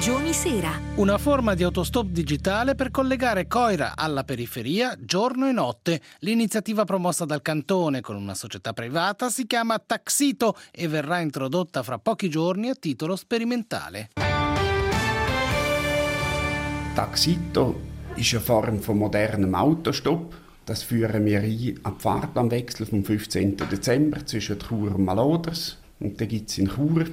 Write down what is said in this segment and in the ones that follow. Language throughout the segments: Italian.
Grigioni Sera. Una forma di autostop digitale per collegare Coira alla periferia giorno e notte. L'iniziativa promossa dal Cantone con una società privata si chiama Taxito e verrà introdotta fra pochi giorni a titolo sperimentale. Taxito ist eine Form von modernem Autostopp. Das führen wir ein am Fahrplanwechsel vom 15. Dezember zwischen Chur und Maloders. Und dann gibt es in Chur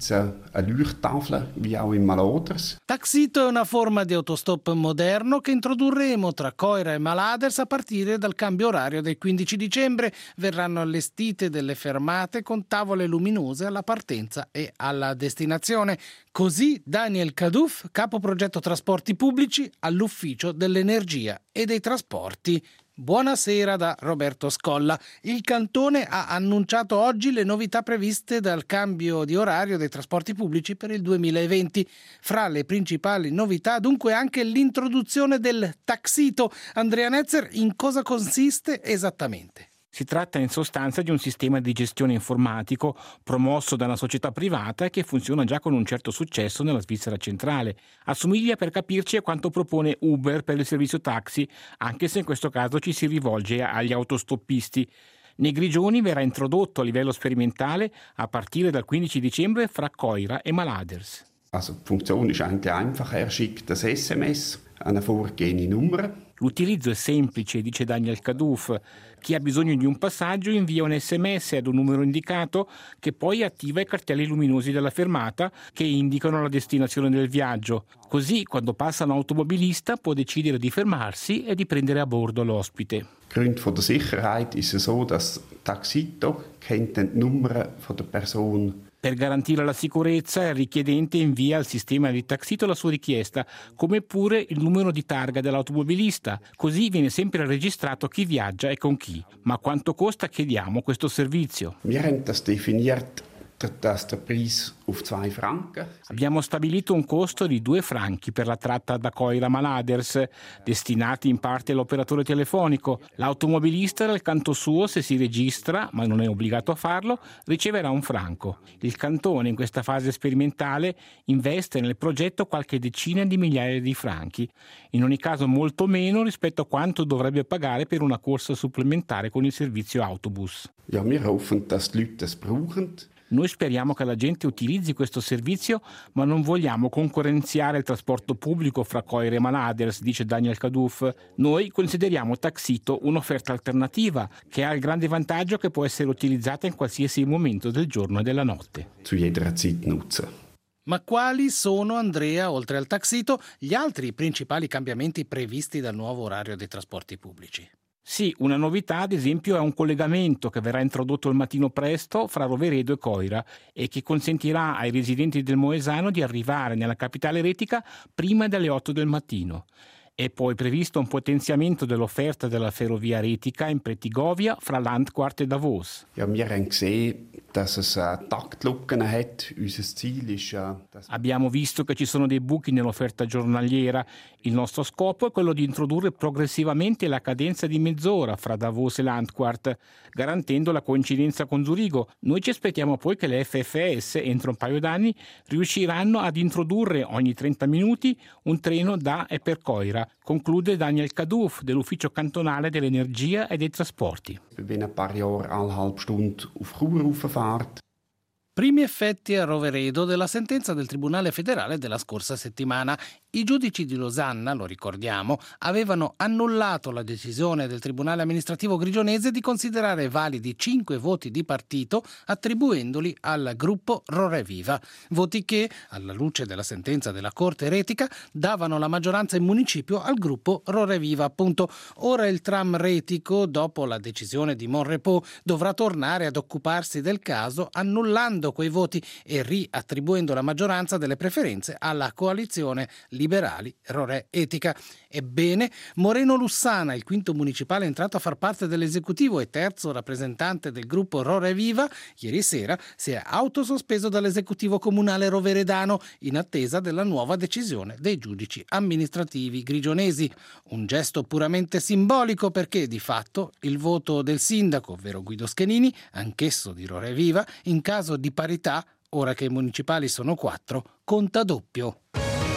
eine Leuchttafel, wie auch in Maloders. Taxito è una forma di autostop moderno che introdurremo tra Coira e Maladers a partire dal cambio orario del 15 dicembre. Verranno allestite delle fermate con tavole luminose alla partenza e alla destinazione. Così Daniel Kaduf, capo progetto trasporti pubblici all'Ufficio dell'Energia e dei Trasporti. Buonasera da Roberto Scolla. Il Cantone ha annunciato oggi le novità previste dal cambio di orario dei trasporti pubblici per il 2020. Fra le principali novità dunque anche l'introduzione del Taxito. Andrea Netzer, in cosa consiste esattamente? Si tratta in sostanza di un sistema di gestione informatico promosso da una società privata che funziona già con un certo successo nella Svizzera centrale. Assomiglia, per capirci, a quanto propone Uber per il servizio taxi, anche se in questo caso ci si rivolge agli autostoppisti. Nei Grigioni verrà introdotto a livello sperimentale a partire dal 15 dicembre fra Coira e Maladers. Also die Funktion ist eigentlich einfach. Er schickt das SMS an eine vorgegebene Nummer. L'utilizzo è semplice, dice Daniel Kaduf. Chi ha bisogno di un passaggio invia un SMS ad un numero indicato che poi attiva i cartelli luminosi della fermata che indicano la destinazione del viaggio. Così, quando passa un automobilista, può decidere di fermarsi e di prendere a bordo l'ospite. Grund von der Sicherheit ist es so, dass Taxito kennt die Nummer von der Person. Per garantire la sicurezza, il richiedente invia al sistema di Taxito la sua richiesta, come pure il numero di targa dell'automobilista. Così viene sempre registrato chi viaggia e con chi. Ma quanto costa, chiediamo, questo servizio? Wir haben das definiert, dass der Preis auf 2 Franken. Abbiamo stabilito un costo di 2 franchi per la tratta da Coira a Maladers, destinati in parte all'operatore telefonico. L'automobilista dal canto suo, se si registra, ma non è obbligato a farlo, riceverà 1 franco. Il Cantone in questa fase sperimentale investe nel progetto qualche decina di migliaia di franchi, in ogni caso molto meno rispetto a quanto dovrebbe pagare per una corsa supplementare con il servizio autobus. Ja, wir hoffen, dass die Leute das brauchen. Noi speriamo che la gente utilizzi questo servizio, ma non vogliamo concorrenziare il trasporto pubblico fra Coira e Maladers, dice Daniel Kaduf. Noi consideriamo Taxito un'offerta alternativa che ha il grande vantaggio che può essere utilizzata in qualsiasi momento del giorno e della notte. Zu jeder Zeit nutzen. Ma quali sono, Andrea, oltre al Taxito, gli altri principali cambiamenti previsti dal nuovo orario dei trasporti pubblici? Sì, una novità ad esempio è un collegamento che verrà introdotto il mattino presto fra Roveredo e Coira e che consentirà ai residenti del Moesano di arrivare nella capitale retica prima delle 8 del mattino. È poi previsto un potenziamento dell'offerta della ferrovia retica in Pretigovia fra Landquart e Davos. Ja, wir haben gesehen, dass es Taktlücken hat. Unser Ziel ist Abbiamo visto che ci sono dei buchi nell'offerta giornaliera. Il nostro scopo è quello di introdurre progressivamente la cadenza di mezz'ora fra Davos e Landquart, garantendo la coincidenza con Zurigo. Noi ci aspettiamo poi che le FFS, entro un paio d'anni, riusciranno ad introdurre ogni 30 minuti un treno da e per Coira, conclude Daniel Kaduf dell'Ufficio Cantonale dell'Energia e dei Trasporti. Wenn ein paar Jahre 1,5 Stunden auf Chur rauffährt. Primi effetti a Roveredo della sentenza del Tribunale federale della scorsa settimana. I giudici di Losanna, lo ricordiamo, avevano annullato la decisione del Tribunale amministrativo grigionese di considerare validi 5 voti di partito attribuendoli al gruppo Roreviva. Voti che, alla luce della sentenza della Corte Retica, davano la maggioranza in municipio al gruppo Roreviva, appunto. Ora il tram retico, dopo la decisione di Monrepò, dovrà tornare ad occuparsi del caso annullando quei voti e riattribuendo la maggioranza delle preferenze alla coalizione Liberali Rore Etica. Ebbene, Moreno Lussana, il quinto municipale entrato a far parte dell'esecutivo e terzo rappresentante del gruppo Rore Viva, ieri sera si è autosospeso dall'esecutivo comunale roveredano in attesa della nuova decisione dei giudici amministrativi grigionesi. Un gesto puramente simbolico perché, di fatto, il voto del sindaco, ovvero Guido Schenini, anch'esso di Rore Viva, in caso di parità, ora che i municipali sono 4, conta doppio.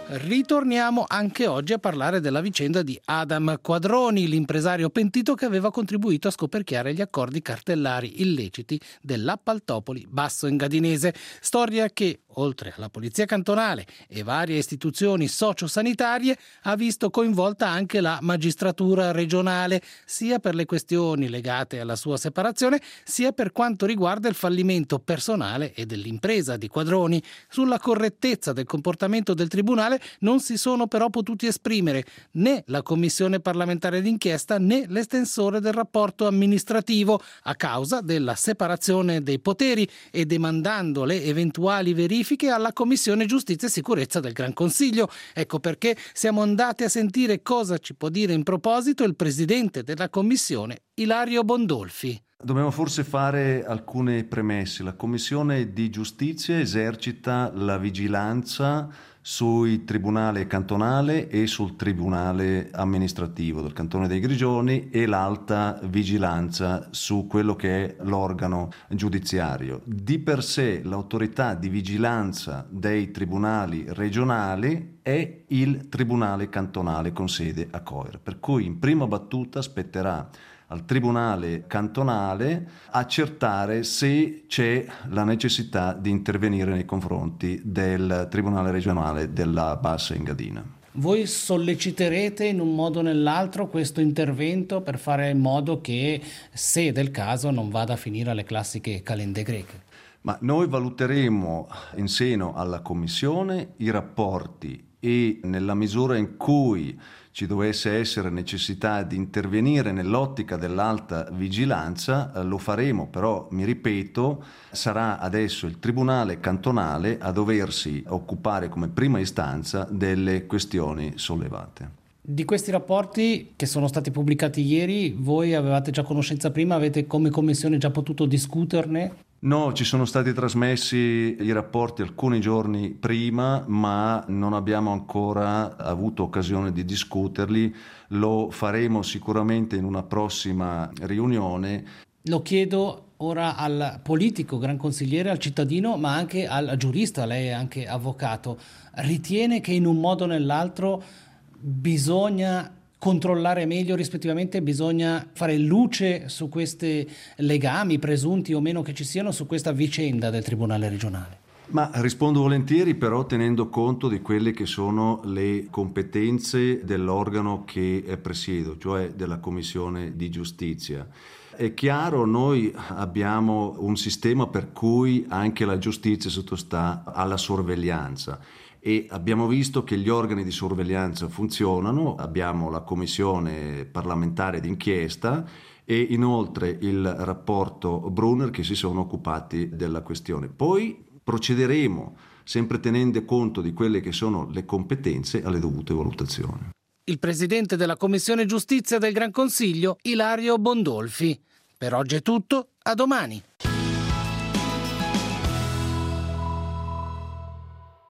Ritorniamo anche oggi a parlare della vicenda di Adam Quadroni, l'impresario pentito che aveva contribuito a scoperchiare gli accordi cartellari illeciti dell'Appaltopoli Basso Engadinese. Storia che, oltre alla polizia cantonale e varie istituzioni sociosanitarie, ha visto coinvolta anche la magistratura regionale, sia per le questioni legate alla sua separazione, sia per quanto riguarda il fallimento personale e dell'impresa di Quadroni. Sulla correttezza del comportamento del tribunale non si sono però potuti esprimere né la commissione parlamentare d'inchiesta né l'estensore del rapporto amministrativo a causa della separazione dei poteri e demandando le eventuali verifiche alla Commissione Giustizia e Sicurezza del Gran Consiglio. Ecco perché siamo andati a sentire cosa ci può dire in proposito il presidente della Commissione, Ilario Bondolfi. Dobbiamo forse fare alcune premesse. La Commissione di Giustizia esercita la vigilanza sui tribunale cantonale e sul tribunale amministrativo del Cantone dei Grigioni e l'alta vigilanza su quello che è l'organo giudiziario. Di per sé l'autorità di vigilanza dei tribunali regionali è il tribunale cantonale con sede a Coira, per cui in prima battuta spetterà al tribunale cantonale accertare se c'è la necessità di intervenire nei confronti del tribunale regionale della Bassa Engadina. Voi solleciterete in un modo o nell'altro questo intervento per fare in modo che, se del caso, non vada a finire alle classiche calende greche? Ma noi valuteremo in seno alla Commissione i rapporti e nella misura in cui ci dovesse essere necessità di intervenire nell'ottica dell'alta vigilanza, lo faremo, però mi ripeto, sarà adesso il Tribunale cantonale a doversi occupare come prima istanza delle questioni sollevate. Di questi rapporti che sono stati pubblicati ieri, voi avevate già conoscenza prima? Avete come Commissione già potuto discuterne? No, ci sono stati trasmessi i rapporti alcuni giorni prima, ma non abbiamo ancora avuto occasione di discuterli. Lo faremo sicuramente in una prossima riunione. Lo chiedo ora al politico, gran consigliere, al cittadino, ma anche al giurista, lei è anche avvocato. Ritiene che in un modo o nell'altro bisogna controllare meglio, rispettivamente bisogna fare luce su questi legami presunti o meno che ci siano su questa vicenda del Tribunale regionale? Ma rispondo volentieri, però tenendo conto di quelle che sono le competenze dell'organo che presiedo, cioè della Commissione di Giustizia. È chiaro, noi abbiamo un sistema per cui anche la giustizia sottostà alla sorveglianza. E abbiamo visto che gli organi di sorveglianza funzionano, abbiamo la commissione parlamentare d'inchiesta e inoltre il rapporto Brunner che si sono occupati della questione. Poi procederemo, sempre tenendo conto di quelle che sono le competenze, alle dovute valutazioni. Il presidente della Commissione Giustizia del Gran Consiglio, Ilario Bondolfi. Per oggi è tutto, a domani.